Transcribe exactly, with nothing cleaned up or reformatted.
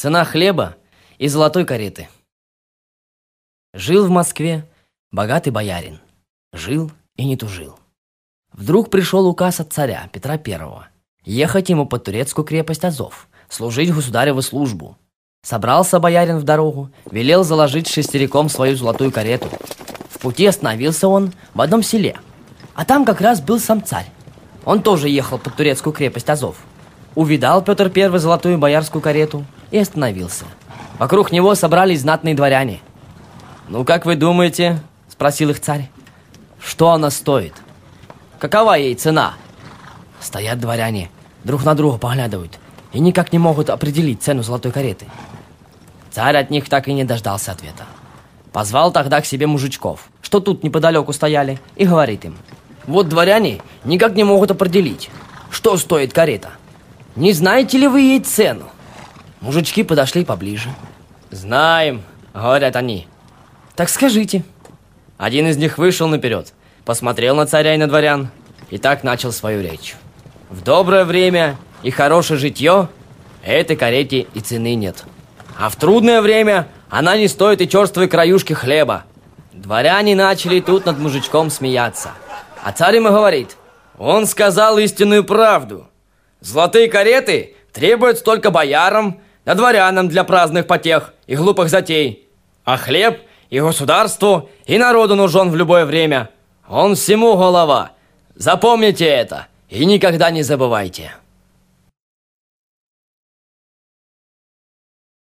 Цена хлеба и золотой кареты. Жил в Москве богатый боярин. Жил и не тужил. Вдруг пришел указ от царя Петра Первого ехать ему под турецкую крепость Азов, служить государеву службу. Собрался боярин в дорогу, велел заложить шестериком свою золотую карету. В пути остановился он в одном селе, а там как раз был сам царь. Он тоже ехал под турецкую крепость Азов. Увидал Петр Первый золотую боярскую карету и остановился. Вокруг него собрались знатные дворяне. «Ну, как вы думаете?» – спросил их царь. «Что она стоит? Какова ей цена?» Стоят дворяне, друг на друга поглядывают и никак не могут определить цену золотой кареты. Царь от них так и не дождался ответа. Позвал тогда к себе мужичков, что тут неподалеку стояли, и говорит им: «Вот дворяне никак не могут определить, что стоит карета. Не знаете ли вы ей цену?» Мужички подошли поближе. «Знаем», — говорят они. «Так скажите». Один из них вышел наперед, посмотрел на царя и на дворян, и так начал свою речь. «В доброе время и хорошее житье этой карете и цены нет. А в трудное время она не стоит и черствой краюшки хлеба». Дворяне начали тут над мужичком смеяться. А царь ему говорит: «Он сказал истинную правду. Золотые кареты требуются только боярам да дворянам для праздных потех и глупых затей. А хлеб и государству, и народу нужен в любое время. Он всему голова. Запомните это и никогда не забывайте».